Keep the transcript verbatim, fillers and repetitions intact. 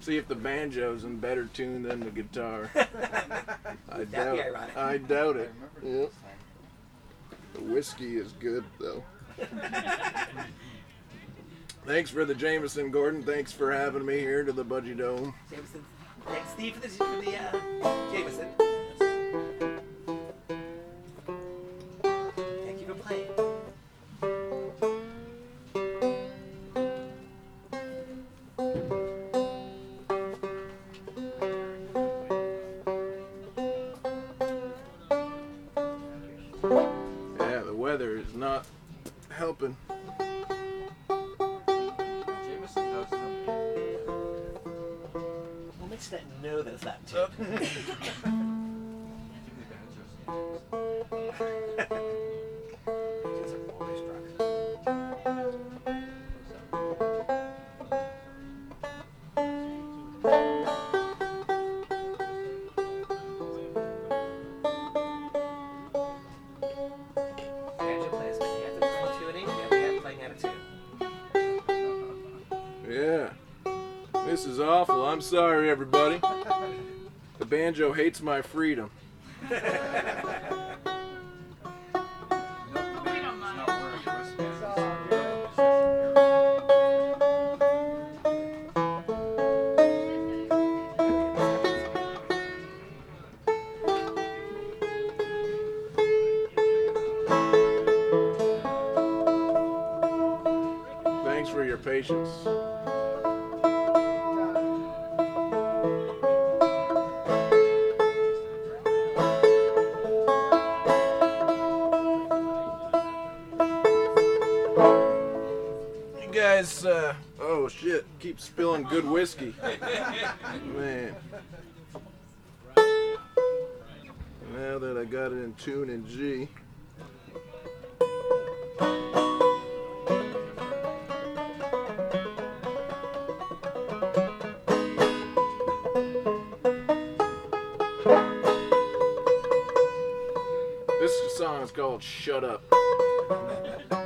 See if the banjo's in better tune than the guitar. I That'd doubt. be ironic. I doubt it. Yep. The whiskey is good though. Thanks for the Jameson, Gordon. Thanks for having me here to the Budgie Dome. Jameson. Thanks, Steve, for the, for the uh, Jameson. Thank you for playing. Yeah, the weather is not helping. Jameson does something. What makes that know that it's that too? These are always drunk. Banjo players, but you have to play tuning, you have to have playing attitude. Yeah. This is awful. I'm sorry, everybody. The banjo hates my freedom. We don't mind. It's not where Chris Thanks for your patience. You guys, uh, oh shit, keep spilling good whiskey. Man. Now that I got it in tune in G. This song is called Shut Up.